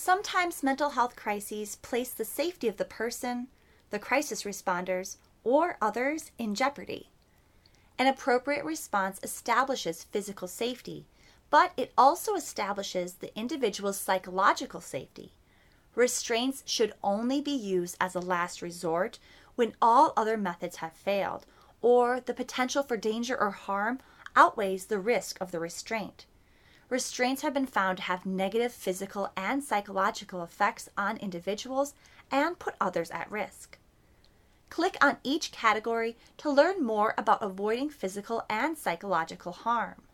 Sometimes mental health crises place the safety of the person, the crisis responders, or others in jeopardy. An appropriate response establishes physical safety, but it also establishes the individual's psychological safety. Restraints should only be used as a last resort when all other methods have failed, or the potential for danger or harm outweighs the risk of the restraint. Restraints have been found to have negative physical and psychological effects on individuals and put others at risk. Click on each category to learn more about avoiding physical and psychological harm.